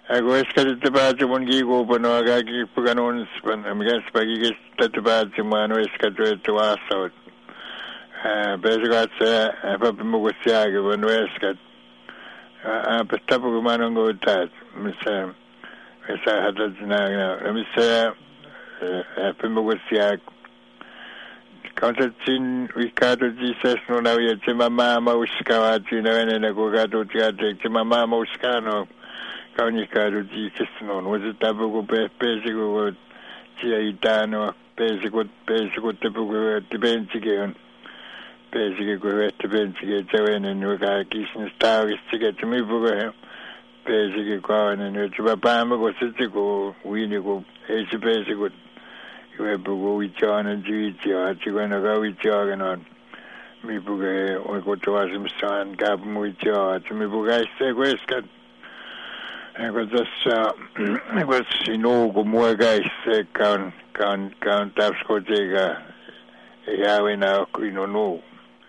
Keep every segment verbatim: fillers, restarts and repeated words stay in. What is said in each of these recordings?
Agweskat tabati mungi go pano agagi puganon span amigas pagigis tatabati mano eskatu to asot. Bezigat papimugusiagi vanweskat. Pestapu manongo tat. Misa Misa hadat na Misa papimugusiag. Constantine Ricardo Jesus no na yet mama uskawati na na gogato tiate mama uskano. Kaunikaru Jesus non was it tabu pesigo chiaitano pesigo pesigo tabu tibensigan pesigo tibensigan tawen and waka kishin star is to get to me buga pesigo kwan and it's papa go sitigo winigo es pesigo you have bugo with John and Juicy or chigana go with jogging on me buga or go to Asim San Gabu with George me buga segweskat. I was just, uh, I was, you know, como guys, can, can, can, tapsko jega, yawe na ako, you know,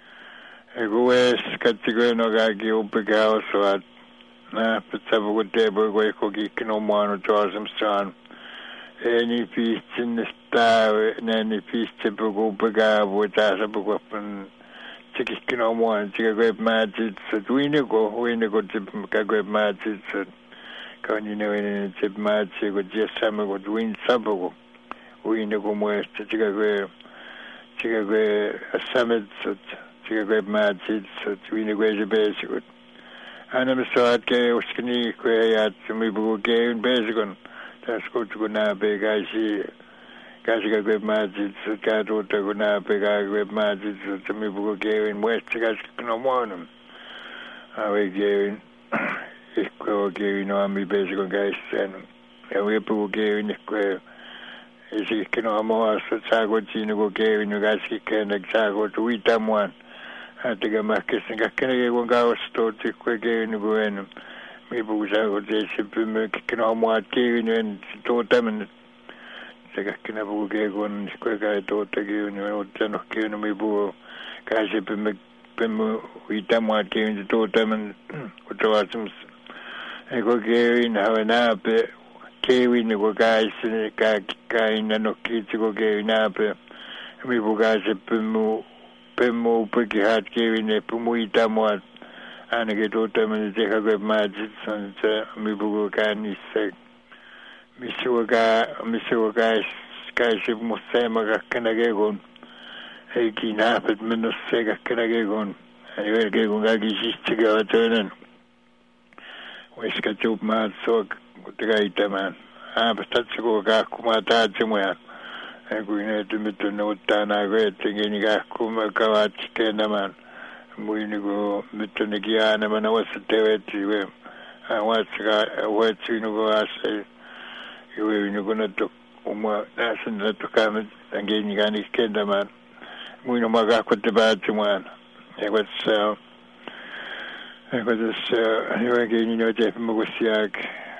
ego es, katigo no gagi upigao, so at, na, patabu ko tebo, go eko gikino moano, Josem San, any piece in the star, and any piece to go upigao, which as a book open, chikikino moano, chikagrep magic, so we go, we go to Kagrep magic, so. Kani na wene chip matche go jesama go win sabogo win go mueste chiga go chiga go summit so chiga go matche so win go je basic ana me so at ke uskni ko ya tumi bugo ke basic tas ko to na be gaisi gaisi go matche so ka to to na be go matche so tumi bugo ke in west gas no monum awe ke Iko ke no ami basic guys and we pugo ke ni ko isi ke no amo sa sago chino go ke ni guys ke na sago to ita mwan atiga makke singa ke ne go ga sto ti ko ke ni go en mi pugo sago de se me ke no amo ke ni en to tamen se ke na pugo ke go ni ko ga to te ke ni o tano ke no mi pugo ka se me me ita mwan ke ni to tamen o to asum ego ke na na pe ke wi ni go guys ka ka ina no ki go ke na pe mi buga se pe mu pe mu pe ki hat ke wi ne pe mu ita mo ana ke to te me je ka go ma ji san se mi bugo ka ni se mi se ga mi se ga ka se mo se ma ga kana ke go e ki na pe me no se ga kana ke go ani ver ke go ga ki si ga to nen Weska chup ma so kutraita man. Ah, basta go ga kuma ta chimwa. E kuine tu mitu no tana go tingini ga kuma ka chikena man. Muini go mitu ne giana man was teweti we. Ah, wasga weti no go ase. Iwe ni go na to uma nasin na to kam ngeni ga ni kenda man. Muino maga ko te ba chimwa. E was uh, I was uh, you know, Jeff Mugusiak,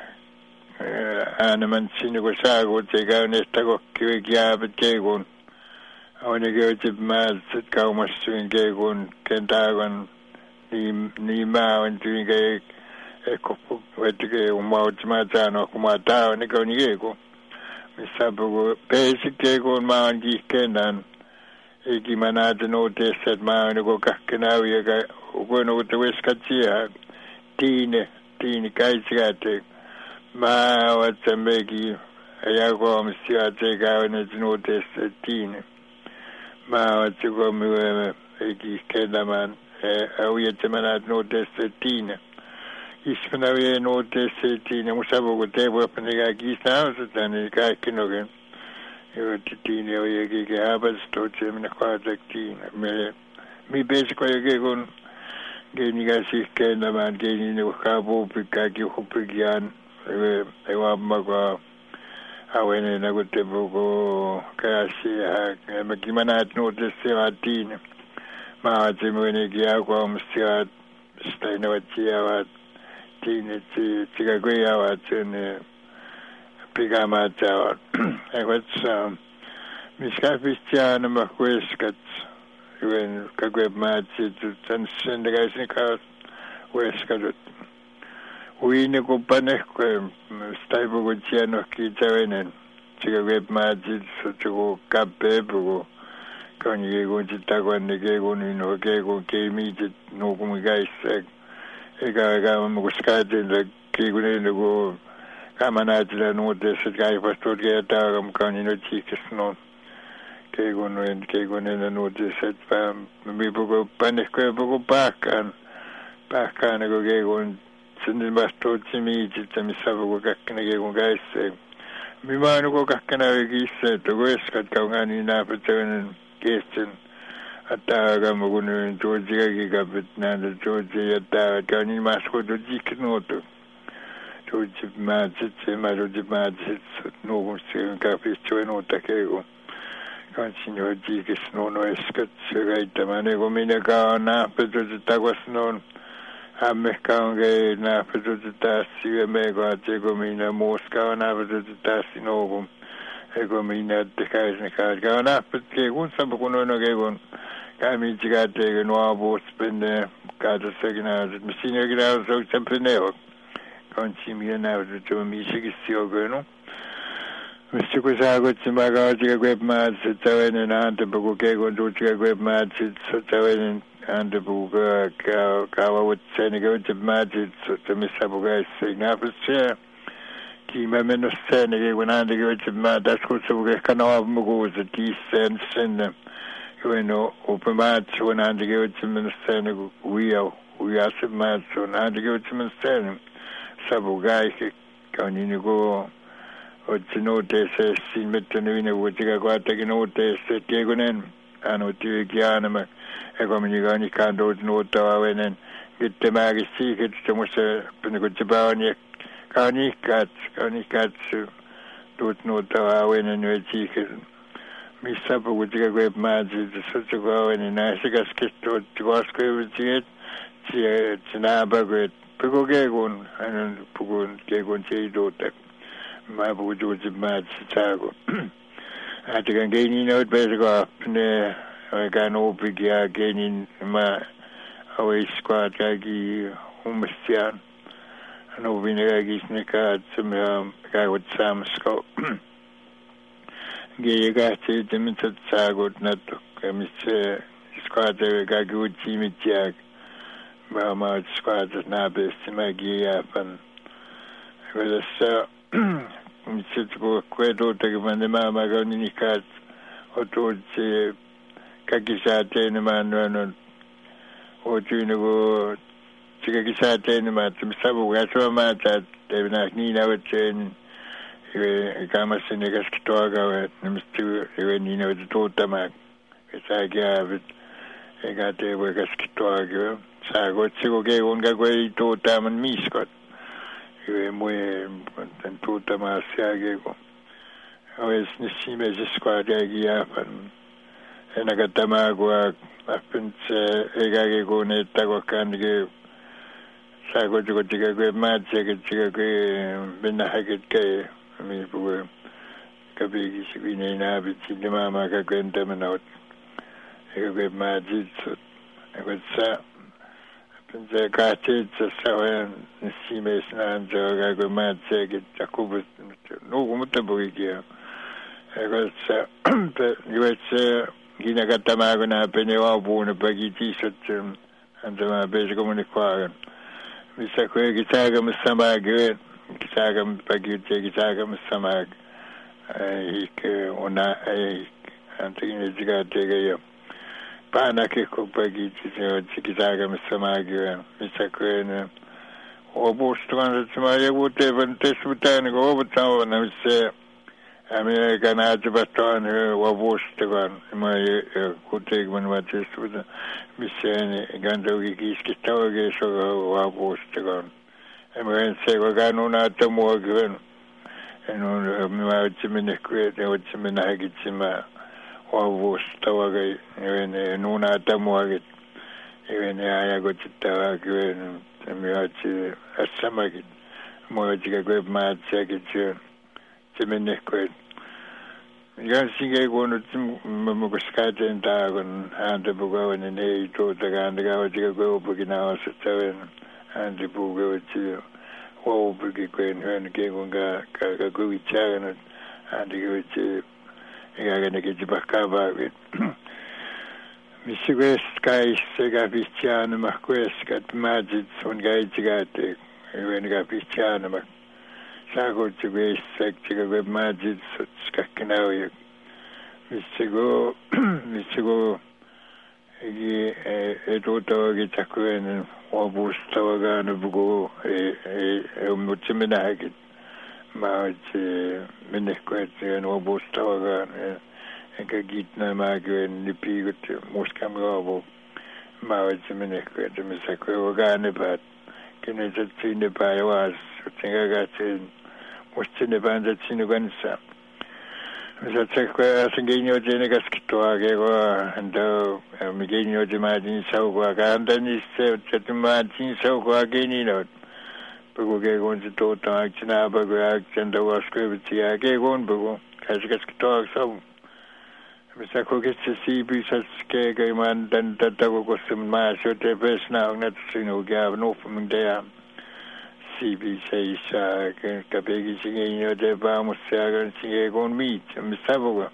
Anaman Sinagosago, take out Nestago, Kiwikia, Gagon. I want to go to Mads at Kaumas to Gagon, Kentagon, Nima, and doing a couple with the Mount Matano, Kumata, and the Goniego. Miss Sabu, basic Gagon, Mount Gikendan. Eki manata no test at ma go kakanawi ga go no to weskatia tine tine kaisate ma wat megi ayago msiate ga no test tine ma wat go mi eki kedaman awi temanat no test tine isfanawi no test tine musabo go tebo paniga gisa so tani ka kinogen Tine o yegi ke abas to chemna kwatak tine me mi basically ke gon geni ga sikke na man geni no kabo pika ki hopigian e wa maga awene na go tebo kasi ha me kimana no de se atine ma chemene ki akwa msia staina watia wa tine ti tiga go ya wa tene Pigama tower. I was um Miskafistiana Makweskat when Kagweb Matsi to send the guys in the car Weskat uine ko panekwe staibo ko chiano ki tawenen chiga web majid so chigo kape bugo kani ke ko chita ko ne ke ko ni no ke ko ke mi chit no ko mi guys e ga ga mo ko skate le ke ko ne ko kama na tla no de se ga pastor ke ta kam kani no chikes no ke ko no en ke ko ne no de se pa mi bugo panekwe bugo pakan pakan ko ke ko Sindi basto chimi chita misava ko kakkana ke ko gaise mi manu ko kakkana ke gisse to go eskat ka ngani na peten kesten ata ga mogunu joji ga ki ga betna de joji ata ka ni masko do jikno to joji ma chitse ma joji ma chitse no go se ka pisto no ta ke go kan signor jikes no no eskat se ga itamane go mina ka na peto ta go snon Amerikange na petutasi mego atego mina Moscow na petutasi nogo ego mina tekazne kaga na petke gun sabuno no gegon kami jigate no abo spende kada segna misine gra so tempneo konsimia na to mi sigistio gono Mister Kusago Timaga Web Mats Tawen and Antabugo Kegon to Web Mats Tawen and the Buga Kawa with Senegal to Magic to Miss Abuga saying Apple chair. Kima Menos Senegal when I go to Mad, that's what the Kanava Mugo, the decent send you know, open mats when I go to Miss Senegal. We are, we are some mats when I go to Miss Senegal. Sabugai can you go? Otsinote se simettenivine vuotika quattachinote se kegonen anotti kianama ekomini kando nota wenen gitte magi siket semose penikotibaani kani kat kani kat dot nota wenen wetiket misapo vuotika web maji sotto wenen nasikas kitto twasko vuotiket ti tinaba gwet pego kegon anan pugon kegon cheidotak my boy was a mad Chicago. I think I'm gaining out better off. I got no big yeah, gaining my away squad. I give Humestian. I know we never get sneak out some guy with Sam Scott. Gay got it, the Mister Sagot, not to Miss Squad. I got good team Jack. My squad is not best in my gear up and I was a Mitsiko Quedo Tagamande Mama Gonikat or told Kakisate in the man or Juno Chikakisate in the mat, some Sabu Gato mat that they would not need our chain. Kamas in the Gastoga, Mister Nino the Totamak. It's I gave it. I got there with Gastoga. Sago Chico on Gagway Totam and Miscot. Muy tuta más siagego. A veces ni si me escuadra guiapan. En agatamago a pensar egagego neta guacangue. Sago chico chica que macha que chica que benajaget que mi pugue. Capigi si viene in abiti di mamma che cuenta menot. E che magizzo. E questa Pensa che c'è sawen si mesna gioca con mazze che Jacob no come te puoi dire e questo invece gina cattamago na peneva buono perché ti sotto andava bene comunicare mi sa che che mi sembra che che perché che che sembra e che una e anche giocate che io Pana che compagni ci sono chisaga mi samagio mi sa che o bostran ci ma io vote vente sutane go botao na se americana ci baston o bostran ma io cote con ma ci suda mi se gando che chi che stava che so o bostran e ma se go gano una tamo che e non mi va ci me ne crede o ci me na che ci ma o stawagay even nuna tamwagit even aya go chitawag even miyachi asamagit moyachiga go mat chagit chimene kwet yan sige go no tim muguskate ndagon ande bugo ne to daga ndaga chiga go bugina sawen ande bugo chi o bugi kwen hen ke gonga ka ka ku wichana and you che ya ga ne ke bakaba wit Misigwes kai sega pichana ma kweskat majid son gai chigate wen ga pichana ma sago chigwes sek chigwe majid skaknawi misigo misigo gi edoto gi takwen obus tawagana bugo e e mutimina hagit ma che minekwet en obus tawagana Eka gitna magwen nipigut muskam gabo mawaj minekwe de misakwe wagane bat kene zatsine baywas tinga gatin mustine banda tsine gansa misakwe asingenyo jene gaskitwa gego ando migenyo de madin saugwa ganda ni se tatumadin saugwa geni no bugo gego nzito ta akina bago akenda waskwe bitia gego bugo kasgaskitwa sabu Misa ko kitsi sibi sa skega man dan tatago ko sim ma so te besna na tsino ga no from there sibi sei sa ke kapegi singenyo de ba mo saga singe gon meet misa boga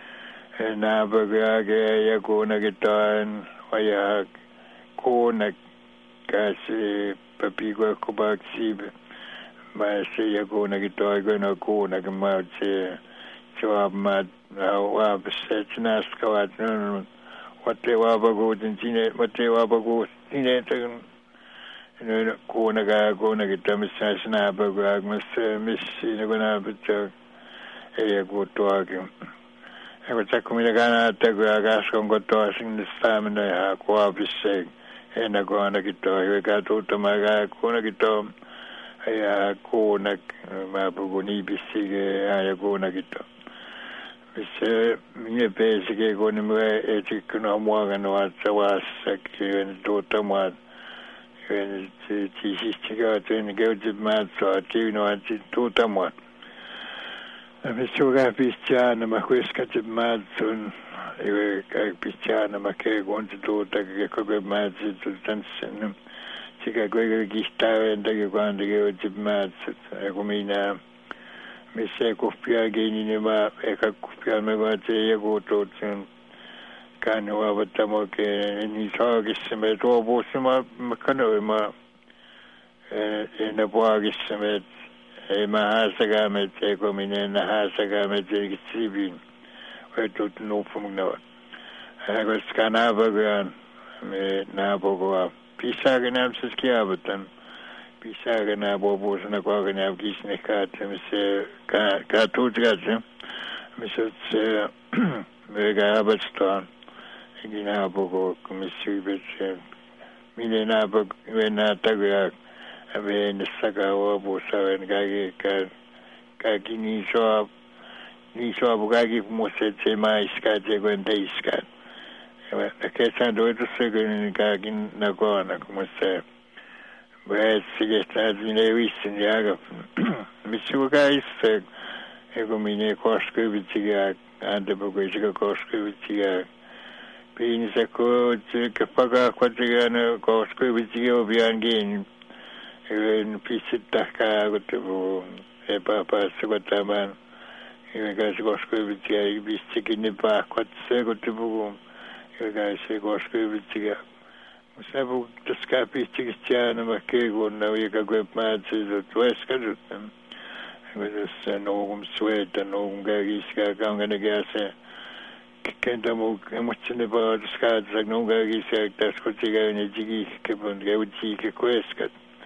na baga ga ya ko na gitan waya ko na kasi papi ko ko ba sibi ma se ya ko na gitan go na ko na ma che chwa ma wa besechnas kawat no wate wa bago tine wate wa bago tine tan no ko na ga ko na kita misasna bago agmas miss ne gona bita e go to ag e wa takumina gana ta go aga son go to sin the stamina ha ko abise e na go na kita e ga to to ma ga ko na kita e ko na ma bago ni bisige ya go na kita Mise mine pese ke kone mwe eti kuna mwaga no atawasa ki weni tota mwa weni tisi chika watu weni geo jib matso ati wino ati tota mwa mise waka pischana makweska jib matso iwe kak pischana make gonti tota ke koke matso tutansin chika kweke gishtawe ndake kwa ndake jib matso kumina Mise kufia geni ne ma eka kufia me ba te ye go to tsin kan wa batamo ke ni sa ge sme to bo sma makano ma e na bo ge sme e ma hasaga me te ko mine na hasaga me te ge sibin we to no fum no e go skana ba gan me na bo go pisa ge nam se skia batan Pisa na bobo na kwa na gisne ka temse ka ka tutgatse misot me ga abastan igina bogo komisi betse mine na bog na tagra ave ne saga o bo saben ga ka ka kini so ni so boga gi mo se te mai ska te gwente iska e ke sa do to se ga gin na ko na como se Beh, si che sta ne visto in jaga. Mi si vuga isse e come ne cosco vitiga ande poco ci cosco vitiga. Pini se co che paga quattro ne cosco vitiga bianchi. E in pisita ka gotevo e papa se gotaman. E ga si cosco vitiga i visti che ne pa quattro gotevo. E ga si cosco vitiga. Sabu tskapi tigistiana makego na yeka gwep matsi zo tweska jutem. With this no sweat and no gagiska gangana gase. Kenda mo emotine ba tska zag no gagiska tasko tiga ne jigi ke bon gauti ke kweska.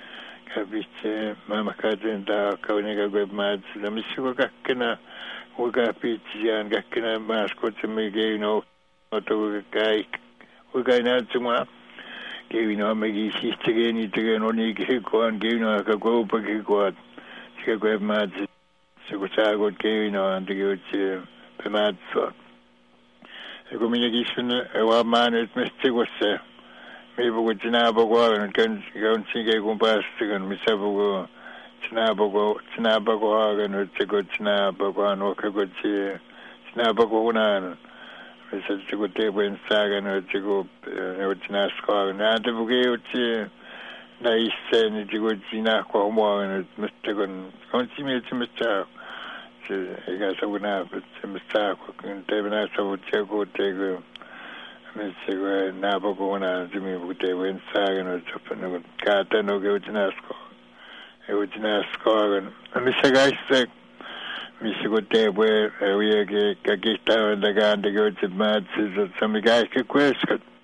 Kabite mama kadenda kaunega gwep matsi la misigo gakkena uga pitian gakkena masko tmege no oto kai uga na tsuma Kevin Omegi sistegeni tegeni ke koan Kevin ka ko pa ke ko ke ko ma se ko sa go Kevin on te go che pe ma so e ko mi ne gisune e wa manet meste go se me bo tina bo go an kan kan sige ko pas kan mi sa bo go tina bo go tina bo go ga no te go tina bo go no ke go che tina bo go na Ese chico te buen saga no chico no tina scola na te buge uchi naissani tigojina ko mo na mustagon konsimi tsimsta ega sabuna tsimsta ko tebna sabu chego tego mesego na bogo na jimi bute wen sagan chopno kata no ge utinasko e utinasko misagaiste misigo tebwe wiege kakista daga de go tsimats samigai ke kweskat